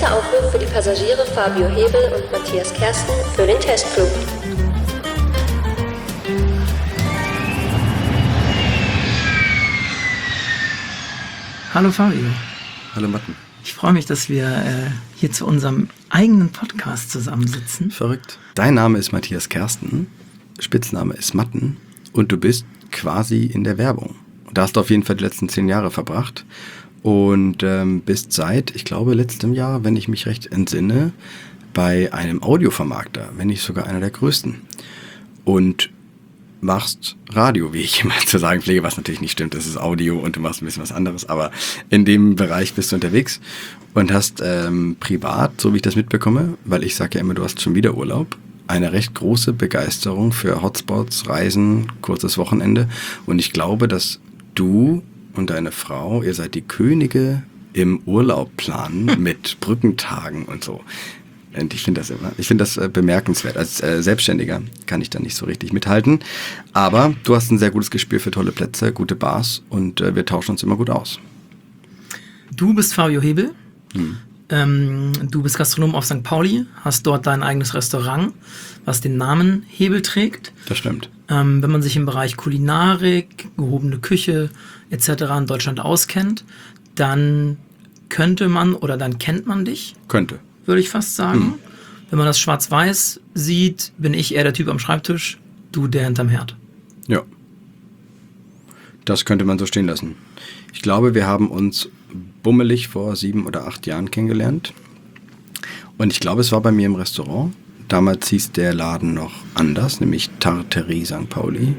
Letzter Aufruf für die Passagiere Fabio Hebel und Matthias Kersten für den Testflug. Hallo Fabio. Hallo Matten. Ich freue mich, dass wir hier zu unserem eigenen Podcast zusammensitzen. Verrückt. Dein Name ist Matthias Kersten, Spitzname ist Matten und du bist quasi in der Werbung. Da hast du auf jeden Fall die letzten 10 Jahre verbracht und bist seit, ich glaube, letztem Jahr, wenn ich mich recht entsinne, bei einem Audiovermarkter, wenn nicht sogar einer der größten. Und machst Radio, wie ich immer zu sagen pflege, was natürlich nicht stimmt, das ist Audio und du machst ein bisschen was anderes, aber in dem Bereich bist du unterwegs und hast privat, so wie ich das mitbekomme, weil ich sage ja immer, du hast schon wieder Urlaub, eine recht große Begeisterung für Hotspots, Reisen, kurzes Wochenende und ich glaube, dass du und deine Frau, ihr seid die Könige im Urlaub planen mit Brückentagen und so. Und ich finde das bemerkenswert. Als Selbstständiger kann ich da nicht so richtig mithalten. Aber du hast ein sehr gutes Gespür für tolle Plätze, gute Bars und wir tauschen uns immer gut aus. Du bist Fabio Hebel. Du bist Gastronom auf St. Pauli, hast dort dein eigenes Restaurant, was den Namen Hebel trägt. Das stimmt. Wenn man sich im Bereich Kulinarik, gehobene Küche etc. in Deutschland auskennt, dann könnte man oder dann kennt man dich. Könnte. Würde ich fast sagen. Wenn man das schwarz-weiß sieht, bin ich eher der Typ am Schreibtisch, du der hinterm Herd. Ja. Das könnte man so stehen lassen. Ich glaube, wir haben uns bummelig vor 7 oder 8 Jahren kennengelernt. Und ich glaube, es war bei mir im Restaurant. Damals hieß der Laden noch anders, nämlich Tarterie St. Pauli.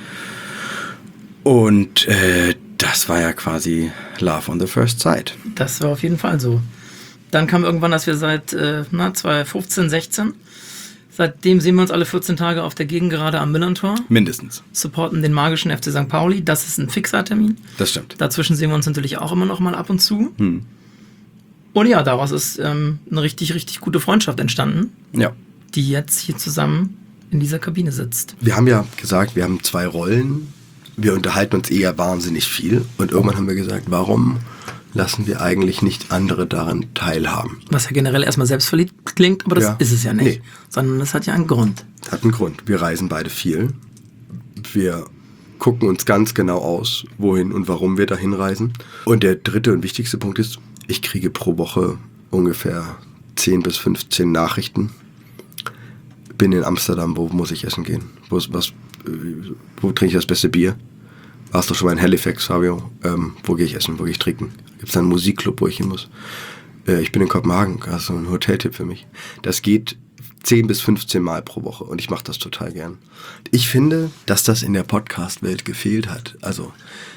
Und das war ja quasi Love on the First Sight. Das war auf jeden Fall so. Dann kam irgendwann, dass wir seit 2015, 16, seitdem sehen wir uns alle 14 Tage auf der Gegengerade am Millantor. Mindestens. Supporten den magischen FC St. Pauli. Das ist ein fixer Termin. Das stimmt. Dazwischen sehen wir uns natürlich auch immer noch mal ab und zu. Und ja, daraus ist eine richtig, richtig gute Freundschaft entstanden. Ja. Die jetzt hier zusammen in dieser Kabine sitzt. Wir haben ja gesagt, wir haben 2 Rollen. Wir unterhalten uns eher wahnsinnig viel. Und irgendwann haben wir gesagt, warum lassen wir eigentlich nicht andere daran teilhaben? Was ja generell erstmal selbstverliebt klingt, aber das ist es ja nicht. Nee. Sondern das hat ja einen Grund. Das hat einen Grund. Wir reisen beide viel. Wir gucken uns ganz genau aus, wohin und warum wir dahin reisen. Und der dritte und wichtigste Punkt ist, ich kriege pro Woche ungefähr 10 bis 15 Nachrichten. Bin in Amsterdam, wo muss ich essen gehen? Wo trinke ich das beste Bier? Warst du schon mal in Halifax, Fabio? Wo gehe ich essen? Wo gehe ich trinken? Gibt es da einen Musikclub, wo ich hin muss? Ich bin in Kopenhagen, hast du einen Hoteltipp für mich? Das geht 10 bis 15 Mal pro Woche und ich mache das total gern. Ich finde, dass das in der Podcast-Welt gefehlt hat. Also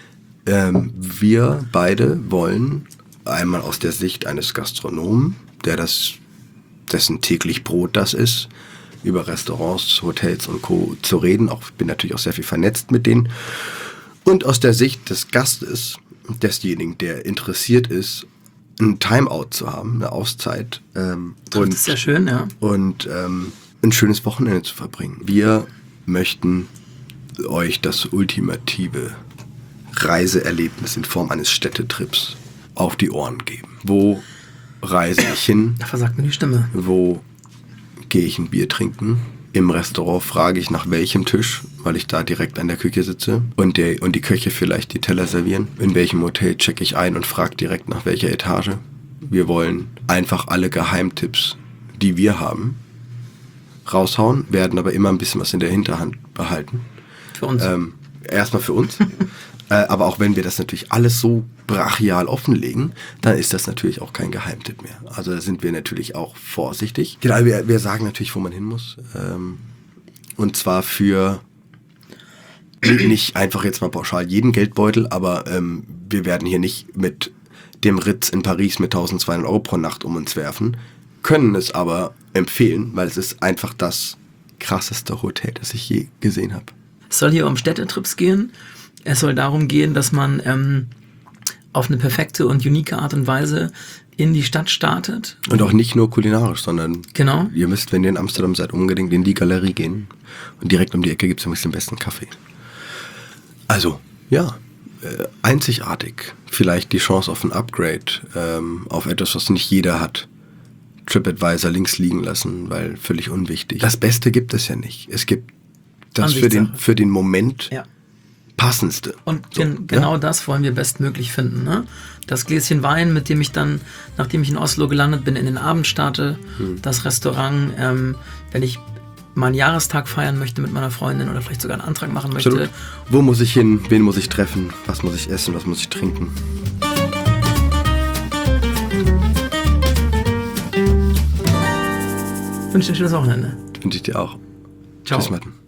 wir beide wollen einmal aus der Sicht eines Gastronomen, dessen täglich Brot das ist, über Restaurants, Hotels und Co. zu reden. Bin natürlich auch sehr viel vernetzt mit denen. Und aus der Sicht des Gastes, desjenigen, der interessiert ist, ein Timeout zu haben, eine Auszeit. Das ist ja schön, ja. Und ein schönes Wochenende zu verbringen. Wir möchten euch das ultimative Reiseerlebnis in Form eines Städtetrips auf die Ohren geben. Wo reise ich hin? Da versagt mir die Stimme. Wo gehe ich ein Bier trinken? Im Restaurant frage ich nach welchem Tisch, weil ich da direkt an der Küche sitze und die Köche vielleicht die Teller servieren. In welchem Hotel checke ich ein und frage direkt nach welcher Etage. Wir wollen einfach alle Geheimtipps, die wir haben, raushauen, werden aber immer ein bisschen was in der Hinterhand behalten. Für uns. Erstmal für uns. Aber auch wenn wir das natürlich alles so brachial offenlegen, dann ist das natürlich auch kein Geheimtipp mehr. Also da sind wir natürlich auch vorsichtig. Genau, wir sagen natürlich, wo man hin muss. Und zwar für nicht einfach jetzt mal pauschal jeden Geldbeutel, aber wir werden hier nicht mit dem Ritz in Paris mit 1.200 Euro pro Nacht um uns werfen, können es aber empfehlen, weil es ist einfach das krasseste Hotel, das ich je gesehen habe. Es soll hier um Städtetrips gehen. Es soll darum gehen, dass man auf eine perfekte und unique Art und Weise in die Stadt startet. Und auch nicht nur kulinarisch, sondern genau. Ihr müsst, wenn ihr in Amsterdam seid, unbedingt in die Galerie gehen. Und direkt um die Ecke gibt es den besten Kaffee. Also, ja, einzigartig. Vielleicht die Chance auf ein Upgrade, auf etwas, was nicht jeder hat. TripAdvisor links liegen lassen, weil völlig unwichtig. Das Beste gibt es ja nicht. Es gibt das für den Moment Passendste. Und genau das wollen wir bestmöglich finden. Ne? Das Gläschen Wein, mit dem ich dann, nachdem ich in Oslo gelandet bin, in den Abend starte. Das Restaurant, wenn ich meinen Jahrestag feiern möchte mit meiner Freundin oder vielleicht sogar einen Antrag machen möchte. Absolut. Wo muss ich hin? Wen muss ich treffen? Was muss ich essen? Was muss ich trinken? Ich wünsche dir ein schönes Wochenende. Wünsche ich dir auch. Ciao. Tschüss, Martin.